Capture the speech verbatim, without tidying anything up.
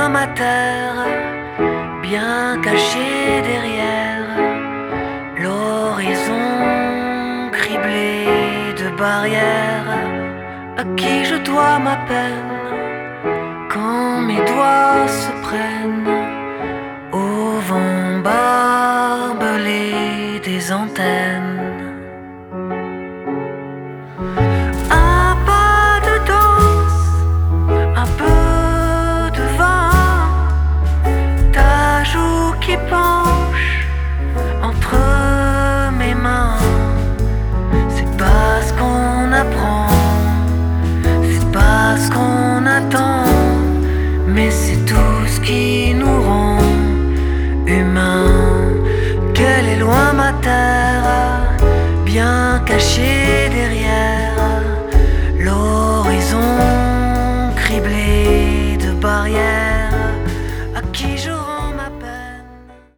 toi ma terre, bien cachée derrière l'horizon criblé de barrières, à qui je dois ma peine quand mes doigts se prennent au vent barbelé des antennes. Un pas de danse, un peu de vin, ta joue qui penche entre mes mains. C'est pas ce qu'on apprend, c'est pas ce qu'on attend, mais c'est tout ce qui